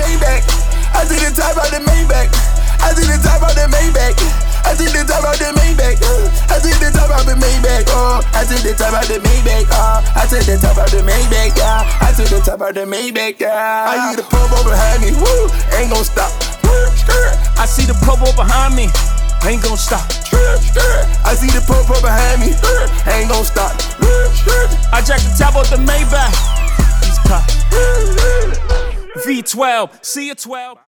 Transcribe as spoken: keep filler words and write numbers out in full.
Maybach. I see the top out the Maybach. I see the top out the Maybach. I see the top out the Maybach. I see the top out the Maybach. Oh, I see the top out the Maybach. Oh, I see the top out the Maybach. Yeah, I see the top out the Maybach. Yeah, I hear the purple behind me. Woo, ain't gon' stop. I see the purple behind me. Ain't gon' stop. I see the purple behind me. Ain't gon' stop. I jack the top out the Maybach. He's caught. V twelve, see a twelve.